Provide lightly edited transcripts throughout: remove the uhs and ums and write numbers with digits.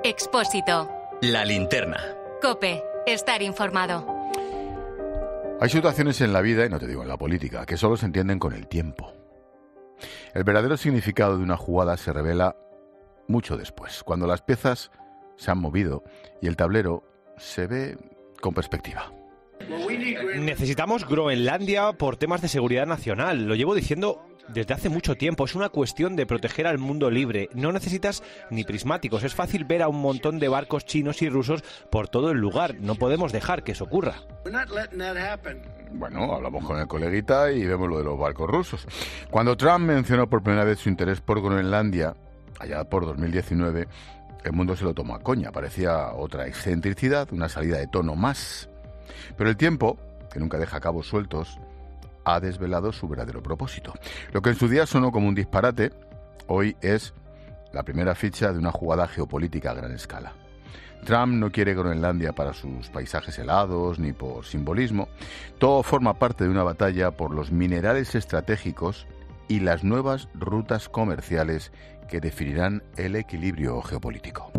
Expósito. La linterna. COPE. Estar informado. Hay situaciones en la vida, y no te digo en la política, que solo se entienden con el tiempo. El verdadero significado de una jugada se revela mucho después, cuando las piezas se han movido y el tablero se ve con perspectiva. Necesitamos Groenlandia por temas de seguridad nacional. Lo llevo diciendo desde hace mucho tiempo. Es una cuestión de proteger al mundo libre. No necesitas ni prismáticos. Es fácil ver a un montón de barcos chinos y rusos por todo el lugar. No podemos dejar que eso ocurra. Bueno, hablamos con el coleguita y vemos lo de los barcos rusos. Cuando Trump mencionó por primera vez su interés por Groenlandia, allá por 2019, el mundo se lo tomó a coña. Parecía otra excentricidad, una salida de tono más. Pero el tiempo, que nunca deja cabos sueltos, ha desvelado su verdadero propósito. Lo que en su día sonó como un disparate, hoy es la primera ficha de una jugada geopolítica a gran escala. Trump no quiere Groenlandia para sus paisajes helados ni por simbolismo. Todo forma parte de una batalla por los minerales estratégicos y las nuevas rutas comerciales que definirán el equilibrio geopolítico.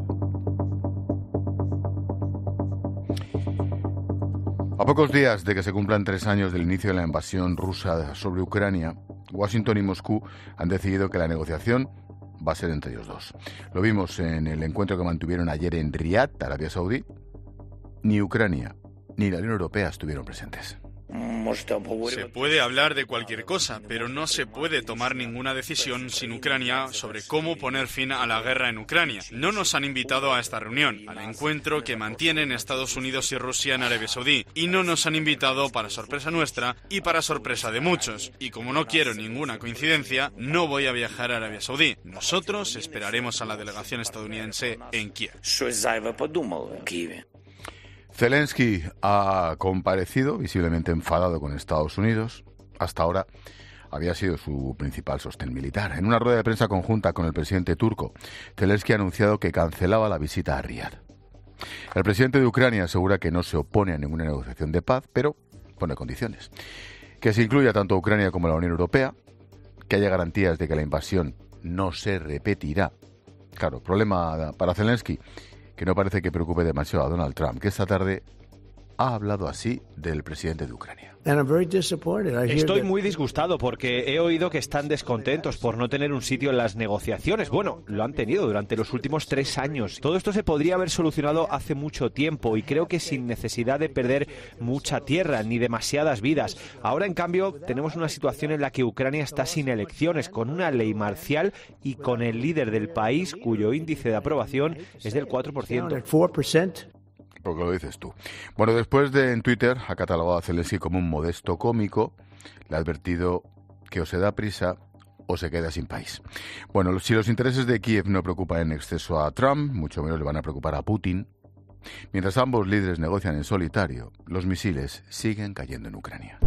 A pocos días de que se cumplan 3 años del inicio de la invasión rusa sobre Ucrania, Washington y Moscú han decidido que la negociación va a ser entre ellos dos. Lo vimos en el encuentro que mantuvieron ayer en Riad, Arabia Saudí. Ni Ucrania ni la Unión Europea estuvieron presentes. Se puede hablar de cualquier cosa, pero no se puede tomar ninguna decisión sin Ucrania sobre cómo poner fin a la guerra en Ucrania. No nos han invitado a esta reunión, al encuentro que mantienen Estados Unidos y Rusia en Arabia Saudí, y no nos han invitado para sorpresa nuestra y para sorpresa de muchos. Y como no quiero ninguna coincidencia, no voy a viajar a Arabia Saudí. Nosotros esperaremos a la delegación estadounidense en Kiev. Zelensky ha comparecido, visiblemente enfadado con Estados Unidos. Hasta ahora había sido su principal sostén militar. En una rueda de prensa conjunta con el presidente turco, Zelensky ha anunciado que cancelaba la visita a Riad. El presidente de Ucrania asegura que no se opone a ninguna negociación de paz, pero pone condiciones. Que se incluya tanto a Ucrania como a la Unión Europea, que haya garantías de que la invasión no se repetirá. Claro, problema para Zelensky, que no parece que preocupe demasiado a Donald Trump, que esta tarde ha hablado así del presidente de Ucrania. Estoy muy disgustado porque he oído que están descontentos por no tener un sitio en las negociaciones. Bueno, lo han tenido durante los últimos 3 años. Todo esto se podría haber solucionado hace mucho tiempo y creo que sin necesidad de perder mucha tierra ni demasiadas vidas. Ahora, en cambio, tenemos una situación en la que Ucrania está sin elecciones, con una ley marcial y con el líder del país cuyo índice de aprobación es del 4%. Porque lo dices tú. Bueno, después de en Twitter ha catalogado a Zelensky como un modesto cómico, le ha advertido que o se da prisa o se queda sin país. Bueno, si los intereses de Kiev no preocupan en exceso a Trump, mucho menos le van a preocupar a Putin. Mientras ambos líderes negocian en solitario, los misiles siguen cayendo en Ucrania.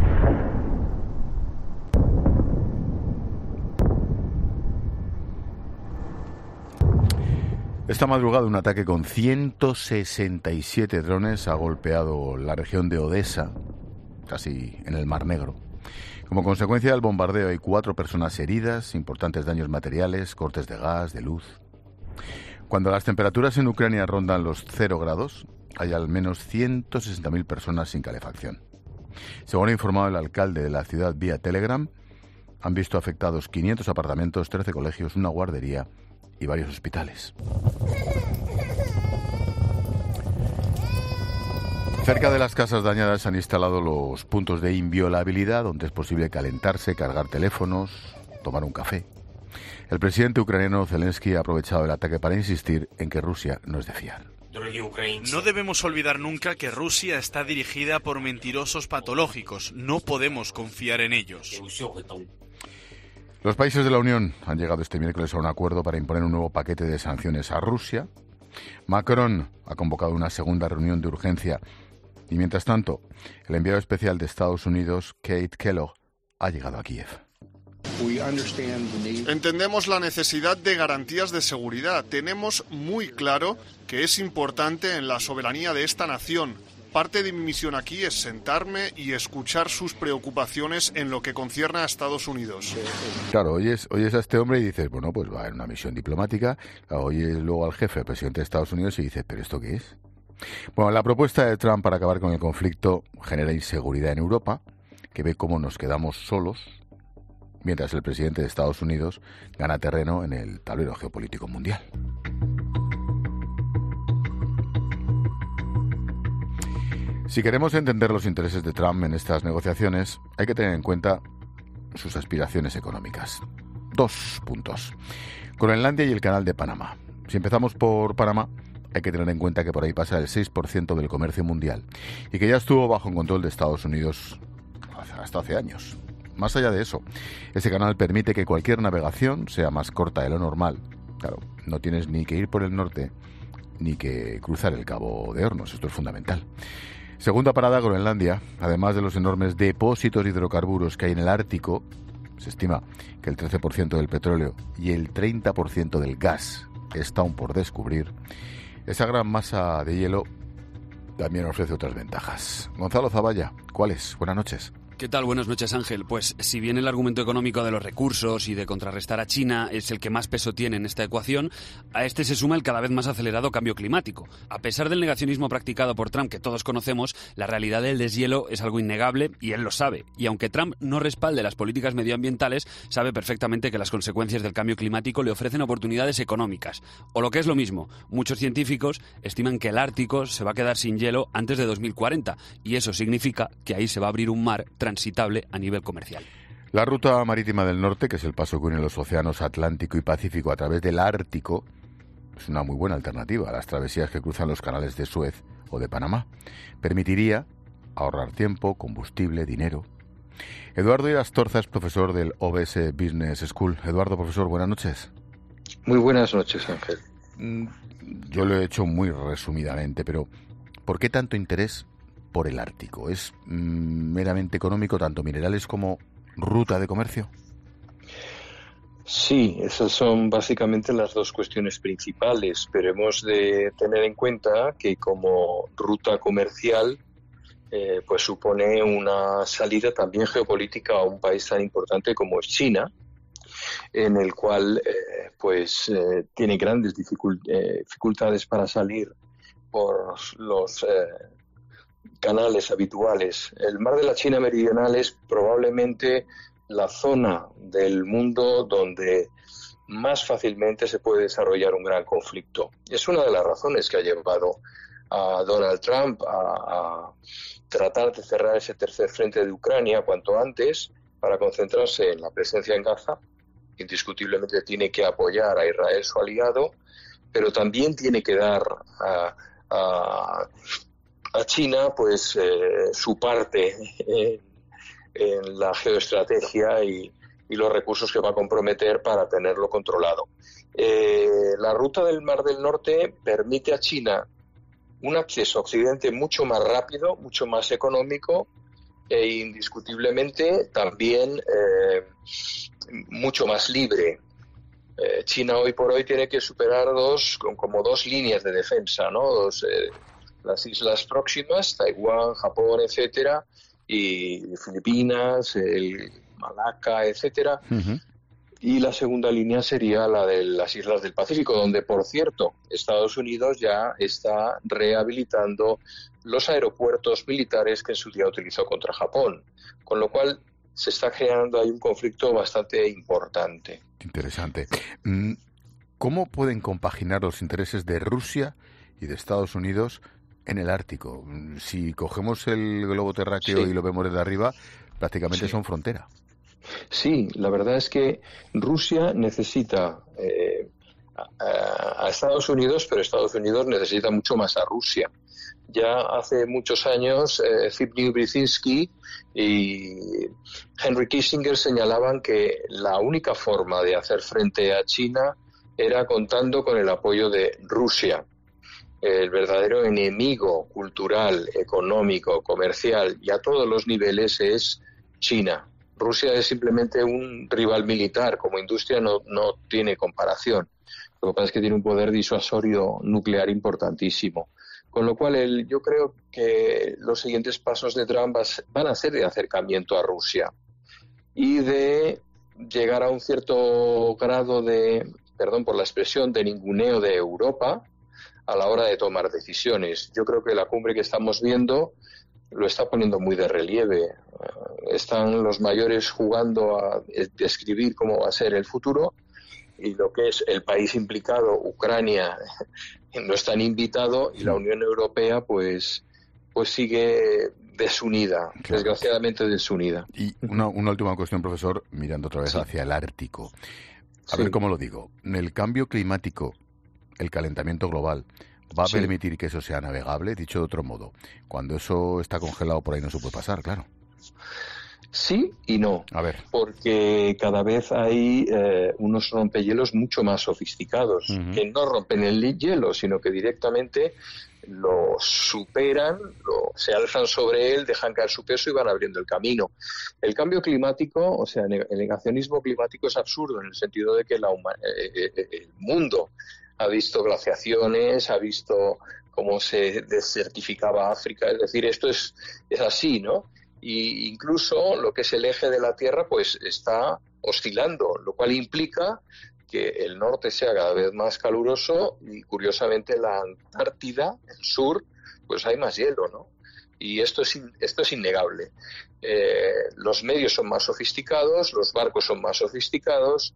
Esta madrugada un ataque con 167 drones ha golpeado la región de Odessa, casi en el Mar Negro. Como consecuencia del bombardeo hay 4 personas heridas, importantes daños materiales, cortes de gas, de luz. Cuando las temperaturas en Ucrania rondan los 0 grados, hay al menos 160.000 personas sin calefacción. Según ha informado el alcalde de la ciudad vía Telegram, han visto afectados 500 apartamentos, 13 colegios, una guardería y varios hospitales. Cerca de las casas dañadas se han instalado los puntos de inviolabilidad, donde es posible calentarse, cargar teléfonos, tomar un café. El presidente ucraniano Zelensky ha aprovechado el ataque para insistir en que Rusia no es de fiar. No debemos olvidar nunca que Rusia está dirigida por mentirosos patológicos. No podemos confiar en ellos. Los países de la Unión han llegado este miércoles a un acuerdo para imponer un nuevo paquete de sanciones a Rusia. Macron ha convocado una segunda reunión de urgencia y, mientras tanto, el enviado especial de Estados Unidos, Kate Kellogg, ha llegado a Kiev. Entendemos la necesidad de garantías de seguridad. Tenemos muy claro que es importante en la soberanía de esta nación. Parte de mi misión aquí es sentarme y escuchar sus preocupaciones en lo que concierne a Estados Unidos. Claro, oyes a este hombre y dices, bueno, pues va en una misión diplomática. Oyes luego al jefe, el presidente de Estados Unidos, y dices, ¿pero esto qué es? Bueno, la propuesta de Trump para acabar con el conflicto genera inseguridad en Europa, que ve cómo nos quedamos solos, mientras el presidente de Estados Unidos gana terreno en el tablero geopolítico mundial. Si queremos entender los intereses de Trump en estas negociaciones, hay que tener en cuenta sus aspiraciones económicas. 2 puntos. Groenlandia y el Canal de Panamá. Si empezamos por Panamá, hay que tener en cuenta que por ahí pasa el 6% del comercio mundial y que ya estuvo bajo control de Estados Unidos hasta hace años. Más allá de eso, ese canal permite que cualquier navegación sea más corta de lo normal. Claro, no tienes ni que ir por el norte ni que cruzar el Cabo de Hornos. Esto es fundamental. Segunda parada, Groenlandia. Además de los enormes depósitos de hidrocarburos que hay en el Ártico, se estima que el 13% del petróleo y el 30% del gas está aún por descubrir. Esa gran masa de hielo también ofrece otras ventajas. Gonzalo Zavalla, ¿cuáles? Buenas noches. ¿Qué tal? Buenas noches, Ángel. Pues si bien el argumento económico de los recursos y de contrarrestar a China es el que más peso tiene en esta ecuación, a este se suma el cada vez más acelerado cambio climático. A pesar del negacionismo practicado por Trump que todos conocemos, la realidad del deshielo es algo innegable y él lo sabe. Y aunque Trump no respalde las políticas medioambientales, sabe perfectamente que las consecuencias del cambio climático le ofrecen oportunidades económicas. O lo que es lo mismo, muchos científicos estiman que el Ártico se va a quedar sin hielo antes de 2040 y eso significa que ahí se va a abrir un mar transitable a nivel comercial. La ruta marítima del norte, que es el paso que une los océanos Atlántico y Pacífico a través del Ártico, es una muy buena alternativa a las travesías que cruzan los canales de Suez o de Panamá. Permitiría ahorrar tiempo, combustible, dinero. Eduardo Irastorza es profesor del OBS Business School. Eduardo, profesor, buenas noches. Muy buenas noches, Ángel. Yo lo he hecho muy resumidamente, pero ¿por qué tanto interés por el Ártico? ¿Es meramente económico, tanto minerales como ruta de comercio? Sí, esas son básicamente las dos cuestiones principales, pero hemos de tener en cuenta que como ruta comercial pues supone una salida también geopolítica a un país tan importante como es China, en el cual tiene grandes dificultades para salir por los canales habituales. El mar de la China Meridional es probablemente la zona del mundo donde más fácilmente se puede desarrollar un gran conflicto. Es una de las razones que ha llevado a Donald Trump a tratar de cerrar ese tercer frente de Ucrania cuanto antes para concentrarse en la presencia en Gaza. Indiscutiblemente tiene que apoyar a Israel, su aliado, pero también tiene que dar a China su parte en la geoestrategia y los recursos que va a comprometer para tenerlo controlado. La ruta del Mar del Norte permite a China un acceso a Occidente mucho más rápido, mucho más económico e indiscutiblemente también mucho más libre. China hoy por hoy tiene que superar como dos líneas de defensa, ¿no? Las islas próximas, Taiwán, Japón, etcétera, y Filipinas, el Malaca, etcétera. Uh-huh. Y la segunda línea sería la de las islas del Pacífico, donde, por cierto, Estados Unidos ya está rehabilitando los aeropuertos militares que en su día utilizó contra Japón, con lo cual se está creando ahí un conflicto bastante importante. Interesante. ¿Cómo pueden compaginar los intereses de Rusia y de Estados Unidos en el Ártico? Si cogemos el globo terráqueo y lo vemos desde arriba, prácticamente son frontera. Sí, la verdad es que Rusia necesita a Estados Unidos, pero Estados Unidos necesita mucho más a Rusia. Ya hace muchos años, Zbigniew Brzezinski y Henry Kissinger señalaban que la única forma de hacer frente a China era contando con el apoyo de Rusia. El verdadero enemigo cultural, económico, comercial y a todos los niveles es China. Rusia es simplemente un rival militar, como industria no tiene comparación. Lo que pasa es que tiene un poder disuasorio nuclear importantísimo. Con lo cual, yo creo que los siguientes pasos de Trump van a ser de acercamiento a Rusia y de llegar a un cierto grado de, perdón por la expresión, de ninguneo de Europa a la hora de tomar decisiones. Yo creo que la cumbre que estamos viendo lo está poniendo muy de relieve. Están los mayores jugando a describir cómo va a ser el futuro, y lo que es el país implicado, Ucrania, no están invitado, y la Unión Europea pues sigue desunida, claro. Desgraciadamente desunida. Y una última cuestión, profesor, mirando otra vez hacia el Ártico. A ver cómo lo digo. El cambio climático, el calentamiento global, ¿va a permitir que eso sea navegable? Dicho de otro modo, cuando eso está congelado por ahí no se puede pasar, claro. Sí y no. A ver. Porque cada vez hay unos rompehielos mucho más sofisticados, que no rompen el hielo, sino que directamente lo superan, se alzan sobre él, dejan caer su peso y van abriendo el camino. El cambio climático, o sea, el negacionismo climático es absurdo en el sentido de que el mundo ha visto glaciaciones, ha visto cómo se desertificaba África, es decir, esto es así, ¿no? Y incluso lo que es el eje de la Tierra pues está oscilando, lo cual implica que el norte sea cada vez más caluroso y, curiosamente, la Antártida, el sur, pues hay más hielo, ¿no? Y esto es innegable. Los medios son más sofisticados, los barcos son más sofisticados,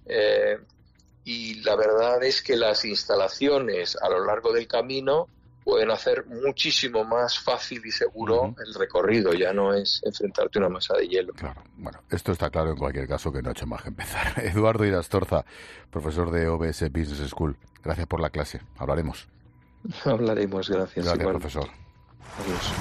y la verdad es que las instalaciones a lo largo del camino pueden hacer muchísimo más fácil y seguro el recorrido, ya no es enfrentarte a una masa de hielo. Claro, bueno, esto está claro en cualquier caso, que no ha hecho más que empezar. Eduardo Irastorza, profesor de OBS Business School, gracias por la clase, hablaremos. Hablaremos, gracias. Gracias, igual. profesor. Adiós.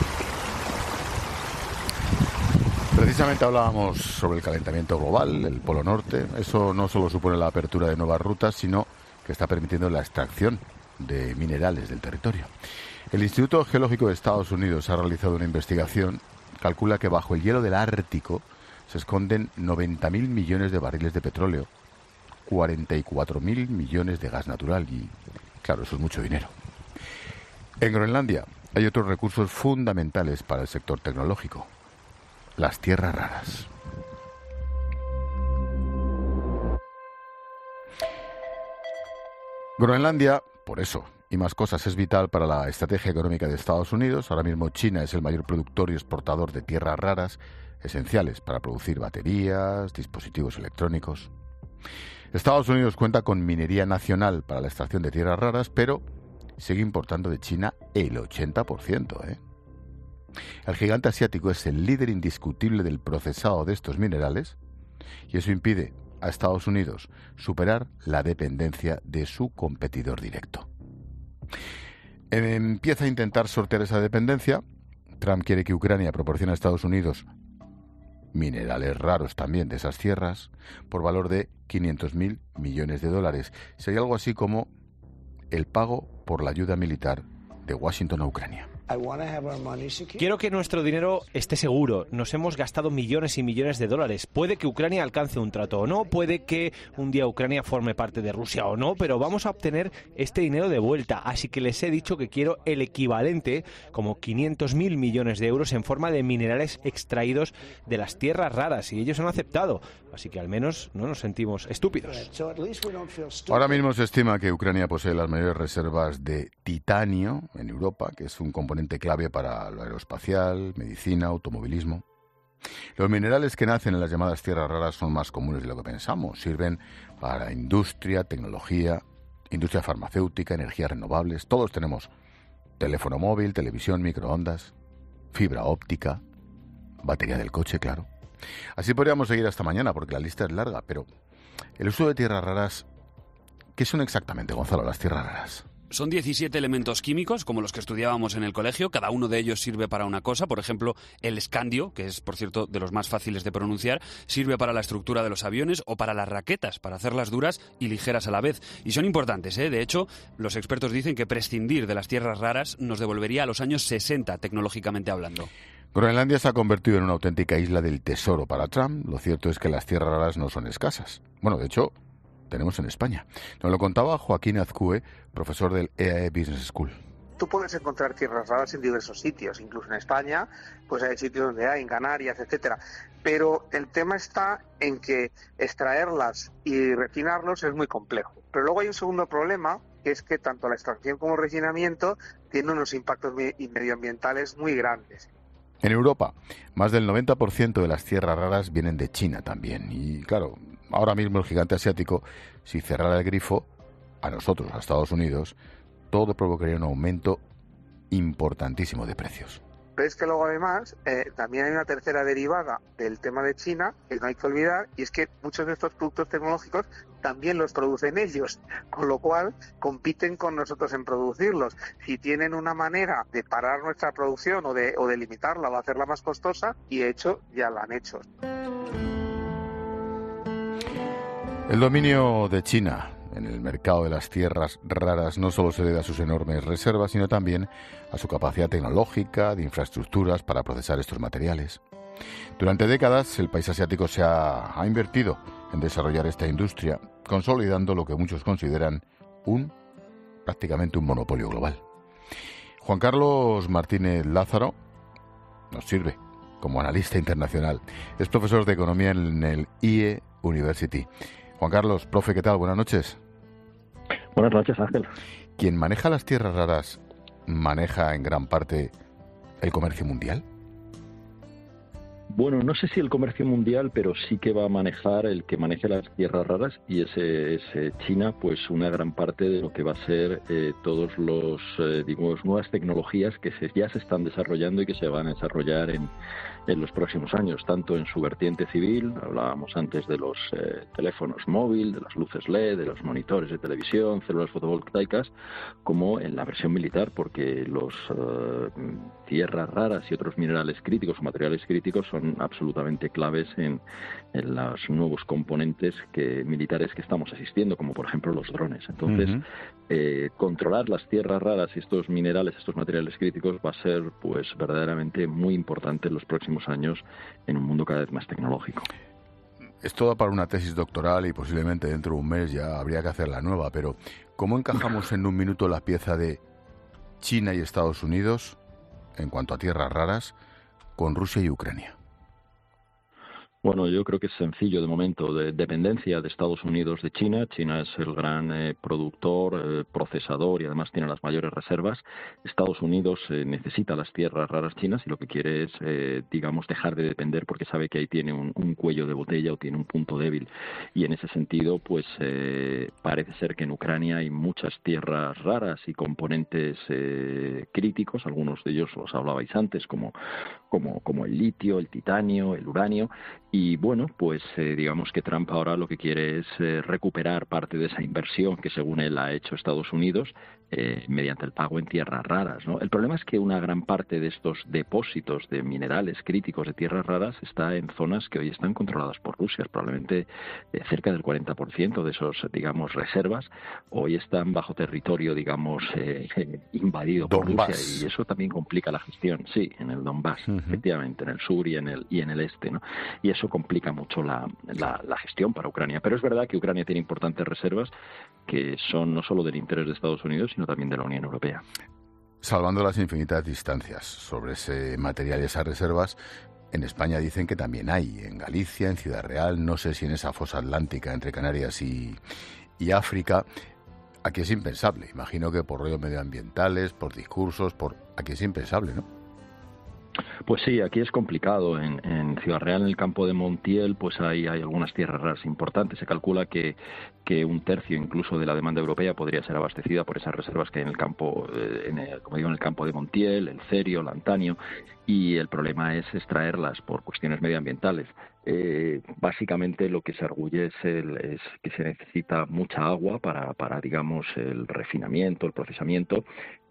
Precisamente hablábamos sobre el calentamiento global, el Polo Norte. Eso no solo supone la apertura de nuevas rutas, sino que está permitiendo la extracción de minerales del territorio. El Instituto Geológico de Estados Unidos ha realizado una investigación. Calcula que bajo el hielo del Ártico se esconden 90.000 millones de barriles de petróleo, 44.000 millones de gas natural y, claro, eso es mucho dinero. En Groenlandia hay otros recursos fundamentales para el sector tecnológico: las tierras raras. Groenlandia, por eso y más cosas, es vital para la estrategia económica de Estados Unidos. Ahora mismo China es el mayor productor y exportador de tierras raras, esenciales para producir baterías, dispositivos electrónicos. Estados Unidos cuenta con minería nacional para la extracción de tierras raras, pero sigue importando de China el 80%. El gigante asiático es el líder indiscutible del procesado de estos minerales, y eso impide a Estados Unidos superar la dependencia de su competidor directo. Empieza a intentar sortear esa dependencia. Trump quiere que Ucrania proporcione a Estados Unidos minerales raros también de esas tierras por valor de 500.000 millones de dólares. Sería algo así como el pago por la ayuda militar de Washington a Ucrania. Quiero que nuestro dinero esté seguro. Nos hemos gastado millones y millones de dólares. Puede que Ucrania alcance un trato o no, puede que un día Ucrania forme parte de Rusia o no, pero vamos a obtener este dinero de vuelta. Así que les he dicho que quiero el equivalente, como 500.000 millones de euros en forma de minerales extraídos de las tierras raras, y ellos han aceptado. Así que al menos no nos sentimos estúpidos. Ahora mismo se estima que Ucrania posee las mayores reservas de titanio en Europa, que es un componente clave para lo aeroespacial, medicina, automovilismo. Los minerales que nacen en las llamadas tierras raras son más comunes de lo que pensamos. Sirven para industria, tecnología, industria farmacéutica, energías renovables. Todos tenemos teléfono móvil, televisión, microondas, fibra óptica, batería del coche, claro. Así podríamos seguir hasta mañana, porque la lista es larga, pero el uso de tierras raras, ¿qué son exactamente, Gonzalo, las tierras raras? Son 17 elementos químicos, como los que estudiábamos en el colegio. Cada uno de ellos sirve para una cosa. Por ejemplo, el escandio, que es, por cierto, de los más fáciles de pronunciar, sirve para la estructura de los aviones o para las raquetas, para hacerlas duras y ligeras a la vez. Y son importantes, ¿eh? De hecho, los expertos dicen que prescindir de las tierras raras nos devolvería a los años 60, tecnológicamente hablando. Groenlandia se ha convertido en una auténtica isla del tesoro para Trump. Lo cierto es que las tierras raras no son escasas. Bueno, de hecho, tenemos en España. Nos lo contaba Joaquín Azcue, profesor del EAE Business School. tú puedes encontrar tierras raras en diversos sitios, incluso en España, pues hay sitios donde hay, en Canarias, etcétera. Pero el tema está en que extraerlas y refinarlos es muy complejo. Pero luego hay un segundo problema, que es que tanto la extracción como el refinamiento tienen unos impactos medioambientales muy grandes. En Europa, más del 90% de las tierras raras vienen de China también. Y claro, ahora mismo el gigante asiático, si cerrara el grifo, a nosotros, a Estados Unidos, todo provocaría un aumento importantísimo de precios. Pero es que luego además también hay una tercera derivada del tema de China que no hay que olvidar, y es que muchos de estos productos tecnológicos también los producen ellos, con lo cual compiten con nosotros en producirlos. Si tienen una manera de parar nuestra producción o de limitarla o hacerla más costosa, y de hecho ya la han hecho. El dominio de China en el mercado de las tierras raras no solo se debe a sus enormes reservas, sino también a su capacidad tecnológica, de infraestructuras para procesar estos materiales. Durante décadas, el país asiático se ha invertido en desarrollar esta industria, consolidando lo que muchos consideran prácticamente un monopolio global. Juan Carlos Martínez Lázaro nos sirve como analista internacional. Es profesor de economía en el IE University. Juan Carlos, profe, ¿qué tal? Buenas noches. Buenas noches, Ángel. ¿Quien maneja las tierras raras maneja en gran parte el comercio mundial? Bueno, no sé si el comercio mundial, pero sí que va a manejar el que maneje las tierras raras, y ese es China, pues una gran parte de lo que va a ser todos los, nuevas tecnologías que ya se están desarrollando y que se van a desarrollar en los próximos años, tanto en su vertiente civil, hablábamos antes de los teléfonos móviles, de las luces LED, de los monitores de televisión, células fotovoltaicas, como en la versión militar, porque los tierras raras y otros minerales críticos o materiales críticos son absolutamente claves en los nuevos componentes militares que estamos asistiendo, como por ejemplo los drones. Entonces, controlar las tierras raras y estos minerales, estos materiales críticos, va a ser pues verdaderamente muy importante en los próximos años en un mundo cada vez más tecnológico. Esto da para una tesis doctoral y posiblemente dentro de un mes ya habría que hacer la nueva, pero ¿cómo encajamos en un minuto la pieza de China y Estados Unidos en cuanto a tierras raras con Rusia y Ucrania? Bueno, yo creo que es sencillo de momento, de dependencia de Estados Unidos de China. China es el gran productor, procesador y además tiene las mayores reservas. Estados Unidos necesita las tierras raras chinas y lo que quiere es, dejar de depender porque sabe que ahí tiene un cuello de botella o tiene un punto débil. Y en ese sentido, pues parece ser que en Ucrania hay muchas tierras raras y componentes críticos, algunos de ellos los hablabais antes, como el litio, el titanio, el uranio. Y bueno, pues digamos que Trump ahora lo que quiere es recuperar parte de esa inversión que según él ha hecho Estados Unidos mediante el pago en tierras raras, ¿no? El problema es que una gran parte de estos depósitos de minerales críticos de tierras raras está en zonas que hoy están controladas por Rusia. Probablemente cerca del 40% de esos, reservas hoy están bajo territorio, invadido por Rusia, y eso también complica la gestión. Sí, en el Donbass, efectivamente, en el sur y en el este, ¿no? Y eso complica mucho la gestión para Ucrania. Pero es verdad que Ucrania tiene importantes reservas que son no solo del interés de Estados Unidos, sino también de la Unión Europea. Salvando las infinitas distancias sobre ese material y esas reservas, en España dicen que también hay, en Galicia, en Ciudad Real, no sé si en esa fosa atlántica entre Canarias y África. Aquí es impensable, imagino que por rollos medioambientales, por discursos, aquí es impensable, ¿no? Pues sí, aquí es complicado. En Ciudad Real, en el campo de Montiel, pues hay algunas tierras raras importantes. Se calcula que un tercio incluso de la demanda europea podría ser abastecida por esas reservas que hay en el campo, en el campo de Montiel, el cerio, el antanio, y el problema es extraerlas por cuestiones medioambientales. Básicamente lo que se arguye es que se necesita mucha agua para el refinamiento, el procesamiento,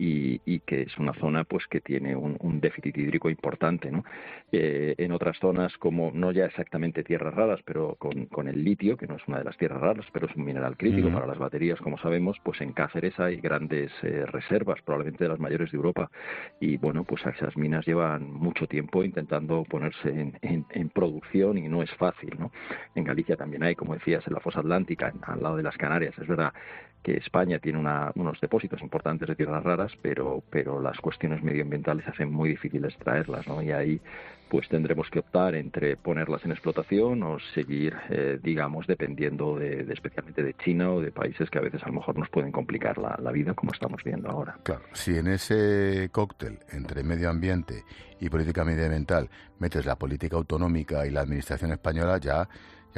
y que es una zona pues que tiene un déficit hídrico importante, ¿no? En otras zonas, como no ya exactamente tierras raras, pero con el litio, que no es una de las tierras raras, pero es un mineral crítico para las baterías, como sabemos, pues en Cáceres hay grandes reservas, probablemente de las mayores de Europa, y bueno, pues esas minas llevan mucho tiempo intentando ponerse en producción y no es fácil, ¿no? En Galicia también hay, como decías, en la fosa atlántica, al lado de las Canarias. Es verdad que España tiene unos depósitos importantes de tierras raras, pero las cuestiones medioambientales hacen muy difícil extraerlas, ¿no? Y ahí pues tendremos que optar entre ponerlas en explotación o seguir, digamos, dependiendo especialmente de China o de países que a veces a lo mejor nos pueden complicar la vida, como estamos viendo ahora. Claro, si en ese cóctel entre medio ambiente y política medioambiental metes la política autonómica y la administración española, ya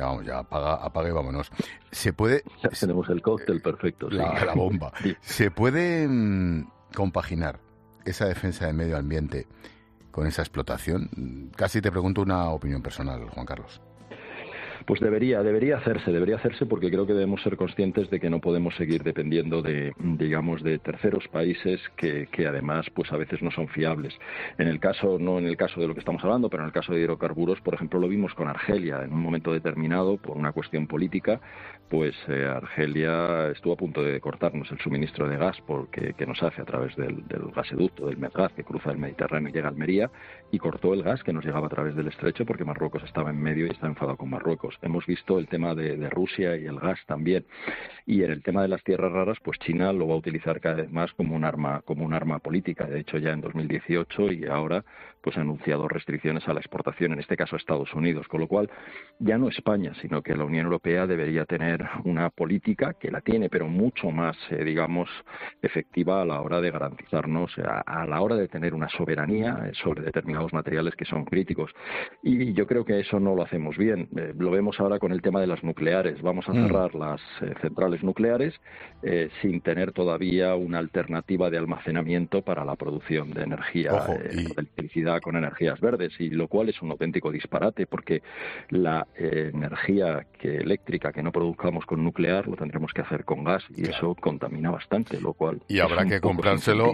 apaga y vámonos. Se puede... Ya tenemos el cóctel perfecto. La bomba. Sí. ¿Se puede compaginar esa defensa del medio ambiente con esa explotación? Casi te pregunto una opinión personal, Juan Carlos. Pues debería hacerse porque creo que debemos ser conscientes de que no podemos seguir dependiendo de terceros países que además pues a veces no son fiables. No en el caso de lo que estamos hablando, pero en el caso de hidrocarburos, por ejemplo, lo vimos con Argelia. En un momento determinado, por una cuestión política, pues Argelia estuvo a punto de cortarnos el suministro de gas que nos hace a través del gasoducto, del Medgaz, que cruza el Mediterráneo y llega a Almería, y cortó el gas que nos llegaba a través del estrecho porque Marruecos estaba en medio y está enfadado con Marruecos. Hemos visto el tema de Rusia y el gas también. Y en el tema de las tierras raras, pues China lo va a utilizar cada vez más como un arma política. De hecho, ya en 2018 y ahora pues ha anunciado restricciones a la exportación, en este caso a Estados Unidos, con lo cual ya no España, sino que la Unión Europea debería tener una política que la tiene, pero mucho más, efectiva a la hora de garantizarnos, a la hora de tener una soberanía sobre determinados materiales que son críticos. Y yo creo que eso no lo hacemos bien. Lo vemos ahora con el tema de las nucleares. Vamos a cerrar las centrales nucleares sin tener todavía una alternativa de almacenamiento para la producción de energía, de electricidad con energías verdes, y lo cual es un auténtico disparate porque la energía eléctrica que no produzcamos con nuclear lo tendremos que hacer con gas y eso contamina bastante, lo cual habrá que comprárselo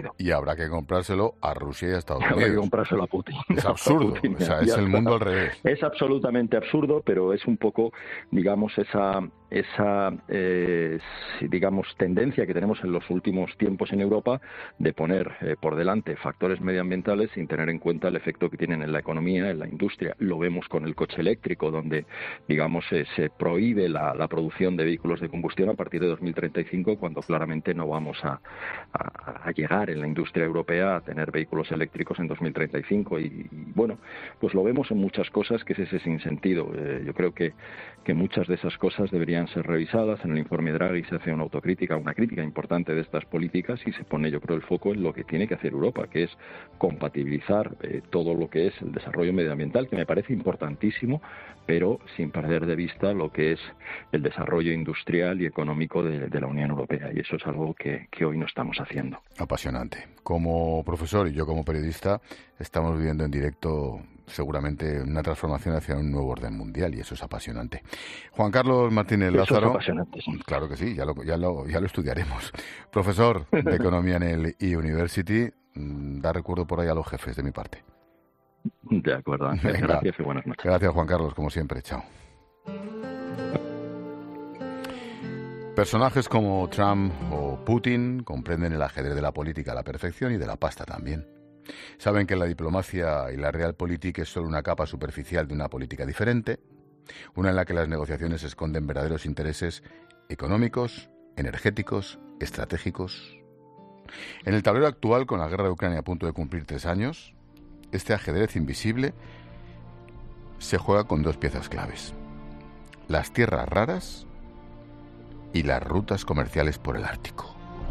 a Rusia y a Estados Unidos. Habrá que comprárselo a Putin. Es absurdo, Putin, es el mundo al revés. Es absolutamente absurdo, pero es un poco, digamos, esa tendencia que tenemos en los últimos tiempos en Europa de poner por delante factores medioambientales sin tener en cuenta el efecto que tienen en la economía, en la industria. Lo vemos con el coche eléctrico, donde, digamos, se prohíbe la producción de vehículos de combustión a partir de 2035, cuando claramente no vamos a llegar en la industria europea a tener vehículos eléctricos en 2035. Y bueno, pues lo vemos en muchas cosas que es ese sinsentido. Yo creo que muchas de esas cosas deberían ser revisadas. En el informe Draghi se hace una crítica importante de estas políticas y se pone, yo creo, el foco en lo que tiene que hacer Europa, que es compatibilizar todo lo que es el desarrollo medioambiental, que me parece importantísimo, pero sin perder de vista lo que es el desarrollo industrial y económico de la Unión Europea, y eso es algo que hoy no estamos haciendo. Apasionante. Como profesor y yo como periodista estamos viviendo en directo seguramente una transformación hacia un nuevo orden mundial, y eso es apasionante. Juan Carlos Martínez Lázaro. Es apasionante, sí. Claro que sí, ya lo estudiaremos. Profesor de Economía en el eUniversity, da recuerdo por ahí a los jefes de mi parte. De acuerdo, Ángel. Gracias y buenas noches. Gracias, Juan Carlos, como siempre. Chao. Personajes como Trump o Putin comprenden el ajedrez de la política a la perfección y de la pasta también. Saben que la diplomacia y la realpolitik es solo una capa superficial de una política diferente, una en la que las negociaciones esconden verdaderos intereses económicos, energéticos, estratégicos. En el tablero actual, con la guerra de Ucrania a punto de cumplir 3 años, este ajedrez invisible se juega con 2 piezas claves: las tierras raras y las rutas comerciales por el Ártico.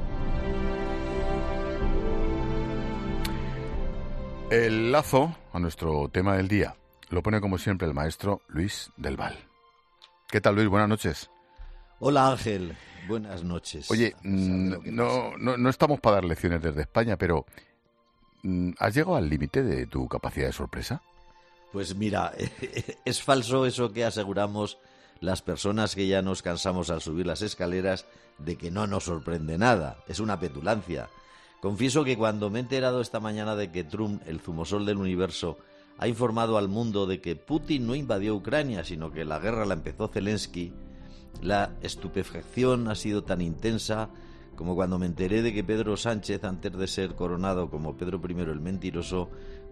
El lazo a nuestro tema del día lo pone como siempre el maestro Luis del Val. ¿Qué tal, Luis? Buenas noches. Hola, Ángel. Buenas noches. Oye, no estamos para dar lecciones desde España, pero ¿has llegado al límite de tu capacidad de sorpresa? Pues mira, es falso eso que aseguramos las personas que ya nos cansamos al subir las escaleras de que no nos sorprende nada. Es una petulancia. Confieso que cuando me he enterado esta mañana de que Trump, el zumosol del universo, ha informado al mundo de que Putin no invadió Ucrania, sino que la guerra la empezó Zelensky, la estupefacción ha sido tan intensa como cuando me enteré de que Pedro Sánchez, antes de ser coronado como Pedro I el Mentiroso,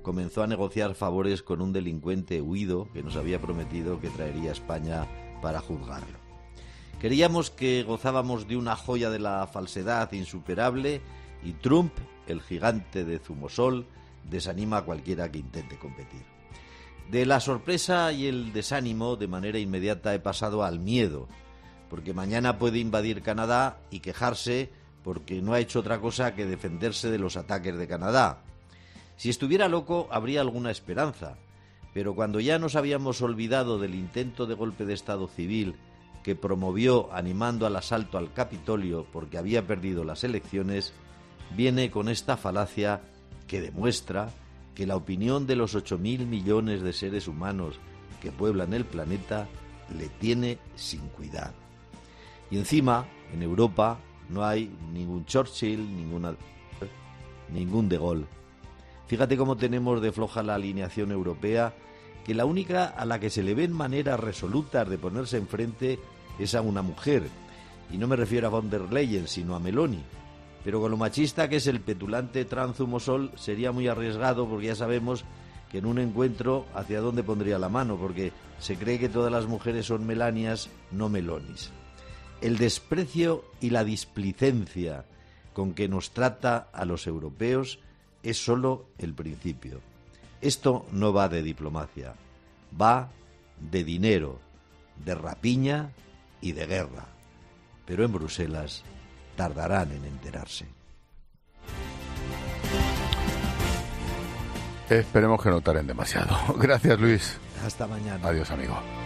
comenzó a negociar favores con un delincuente huido que nos había prometido que traería a España para juzgarlo. Creíamos que gozábamos de una joya de la falsedad insuperable y Trump, el gigante de Zumosol, desanima a cualquiera que intente competir. De la sorpresa y el desánimo, de manera inmediata he pasado al miedo, porque mañana puede invadir Canadá y quejarse porque no ha hecho otra cosa que defenderse de los ataques de Canadá. Si estuviera loco, habría alguna esperanza, pero cuando ya nos habíamos olvidado del intento de golpe de Estado civil que promovió animando al asalto al Capitolio porque había perdido las elecciones, viene con esta falacia que demuestra que la opinión de los 8.000 millones de seres humanos que pueblan el planeta le tiene sin cuidado. Y encima, en Europa, no hay ningún Churchill, ningún De Gaulle. Fíjate cómo tenemos de floja la alineación europea, que la única a la que se le ven maneras resolutas de ponerse enfrente es a una mujer. Y no me refiero a von der Leyen, sino a Meloni. Pero con lo machista que es el petulante Zumosol, sería muy arriesgado, porque ya sabemos que en un encuentro hacia dónde pondría la mano, porque se cree que todas las mujeres son Melanias, no Melonis. El desprecio y la displicencia con que nos trata a los europeos es solo el principio. Esto no va de diplomacia, va de dinero, de rapiña y de guerra. Pero en Bruselas tardarán en enterarse. Esperemos que no tarden demasiado. Gracias, Luis. Hasta mañana. Adiós, amigo.